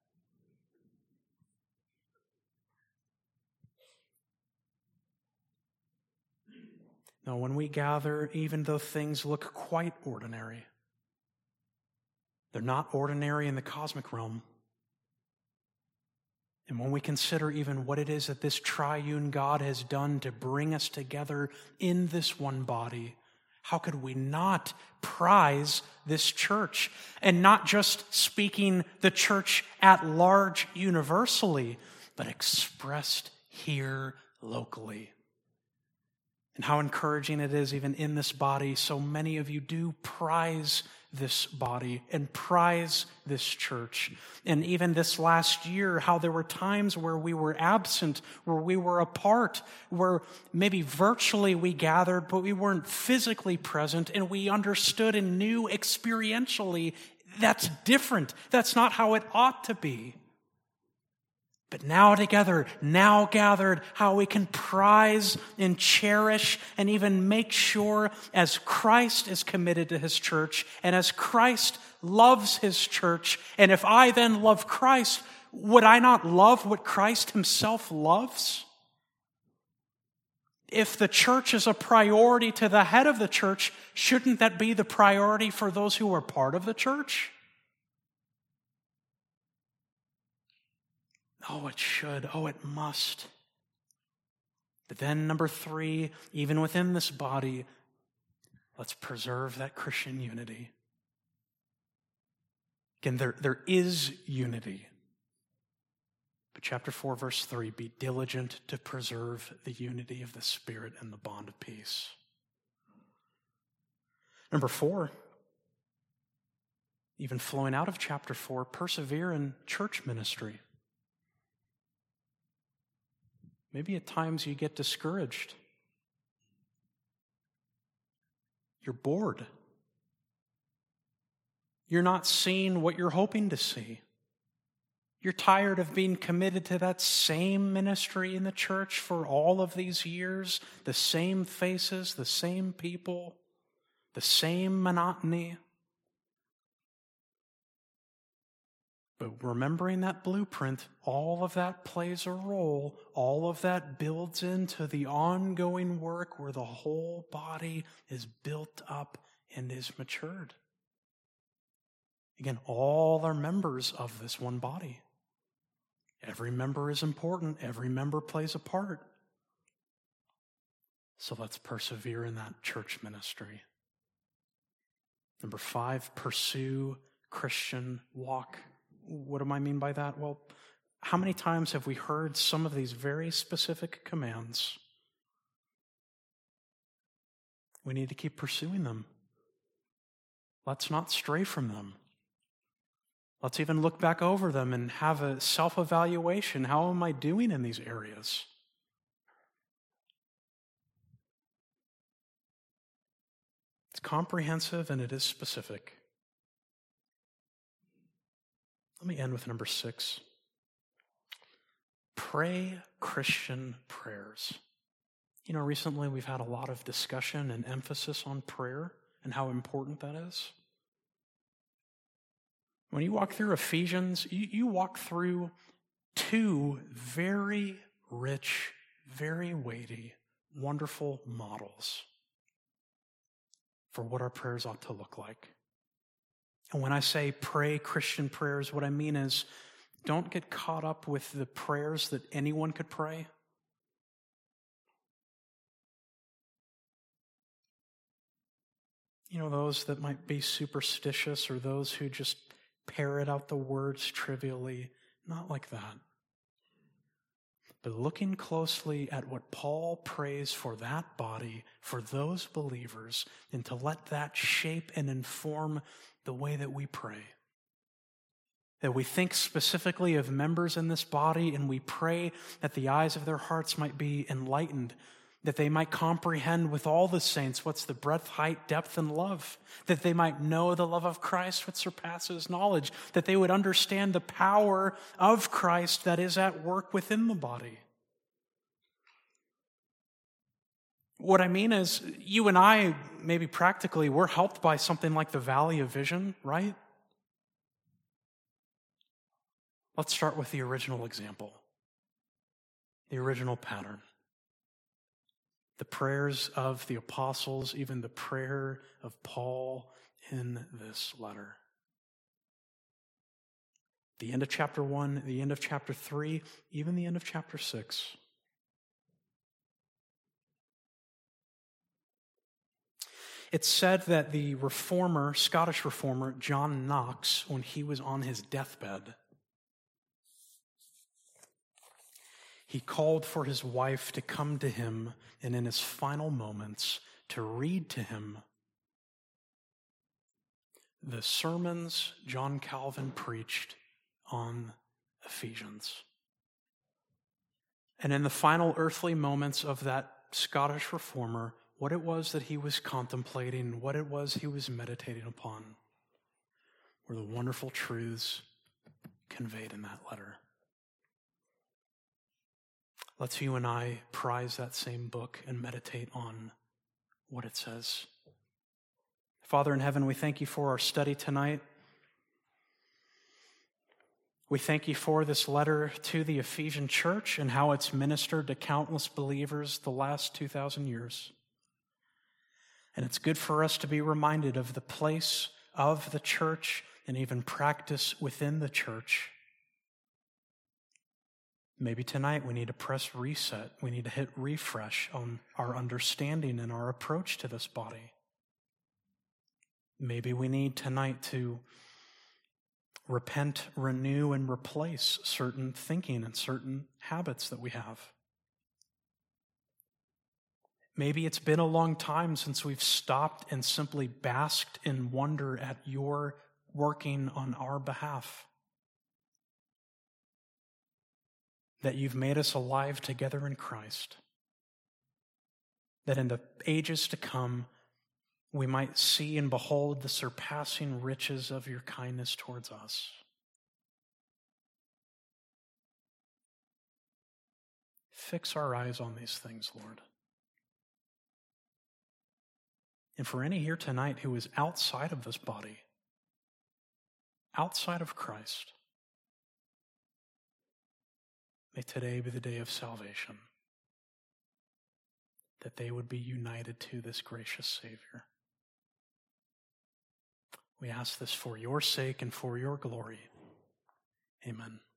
Speaker 1: Now, when we gather, even though things look quite ordinary, they're not ordinary in the cosmic realm. And when we consider even what it is that this triune God has done to bring us together in this one body, how could we not prize this church? And not just speaking the church at large universally, but expressed here locally. And how encouraging it is even in this body, so many of you do prize this body and prize this church. And even this last year, how there were times where we were absent, where we were apart, where maybe virtually we gathered, but we weren't physically present, and we understood and knew experientially that's different. That's not how it ought to be. But now together, now gathered, how we can prize and cherish and even make sure, as Christ is committed to his church and as Christ loves his church, and if I then love Christ, would I not love what Christ himself loves? If the church is a priority to the head of the church, shouldn't that be the priority for those who are part of the church? Oh, it should. Oh, it must. But then number 3, even within this body, let's preserve that Christian unity. Again, there is unity. But chapter 4, verse 3, be diligent to preserve the unity of the Spirit and the bond of peace. Number 4, even flowing out of chapter 4, persevere in church ministry. Maybe at times you get discouraged. You're bored. You're not seeing what you're hoping to see. You're tired of being committed to that same ministry in the church for all of these years, the same faces, the same people, the same monotony. But remembering that blueprint, all of that plays a role. All of that builds into the ongoing work where the whole body is built up and is matured. Again, all are members of this one body. Every member is important. Every member plays a part. So let's persevere in that church ministry. Number 5, pursue Christian walk. What do I mean by that? Well, how many times have we heard some of these very specific commands? We need to keep pursuing them. Let's not stray from them. Let's even look back over them and have a self-evaluation. How am I doing in these areas? It's comprehensive and it is specific. Let me end with number 6. Pray Christian prayers. You know, recently we've had a lot of discussion and emphasis on prayer and how important that is. When you walk through Ephesians, you walk through 2 very rich, very weighty, wonderful models for what our prayers ought to look like. And when I say pray Christian prayers, what I mean is don't get caught up with the prayers that anyone could pray. You know, those that might be superstitious or those who just parrot out the words trivially. Not like that. But looking closely at what Paul prays for that body, for those believers, and to let that shape and inform the way that we pray. That we think specifically of members in this body, and we pray that the eyes of their hearts might be enlightened, that they might comprehend with all the saints what's the breadth, height, depth, and love, that they might know the love of Christ which surpasses knowledge, that they would understand the power of Christ that is at work within the body. What I mean is, you and I, maybe practically, we're helped by something like the Valley of Vision, right? Let's start with the original example, the original pattern. The prayers of the apostles, even the prayer of Paul in this letter. The end of chapter 1, the end of chapter 3, even the end of chapter 6. It's said that the reformer, Scottish reformer, John Knox, when he was on his deathbed, he called for his wife to come to him and in his final moments to read to him the sermons John Calvin preached on Ephesians. And in the final earthly moments of that Scottish reformer, what it was that he was contemplating, what it was he was meditating upon, were the wonderful truths conveyed in that letter. Let's you and I prize that same book and meditate on what it says. Father in heaven, we thank you for our study tonight. We thank you for this letter to the Ephesian church and how it's ministered to countless believers the last 2,000 years. And it's good for us to be reminded of the place of the church and even practice within the church. Maybe tonight we need to press reset. We need to hit refresh on our understanding and our approach to this body. Maybe we need tonight to repent, renew, and replace certain thinking and certain habits that we have. Maybe it's been a long time since we've stopped and simply basked in wonder at your working on our behalf. That you've made us alive together in Christ. That in the ages to come, we might see and behold the surpassing riches of your kindness towards us. Fix our eyes on these things, Lord. And for any here tonight who is outside of this body, outside of Christ, may today be the day of salvation, that they would be united to this gracious Savior. We ask this for your sake and for your glory. Amen.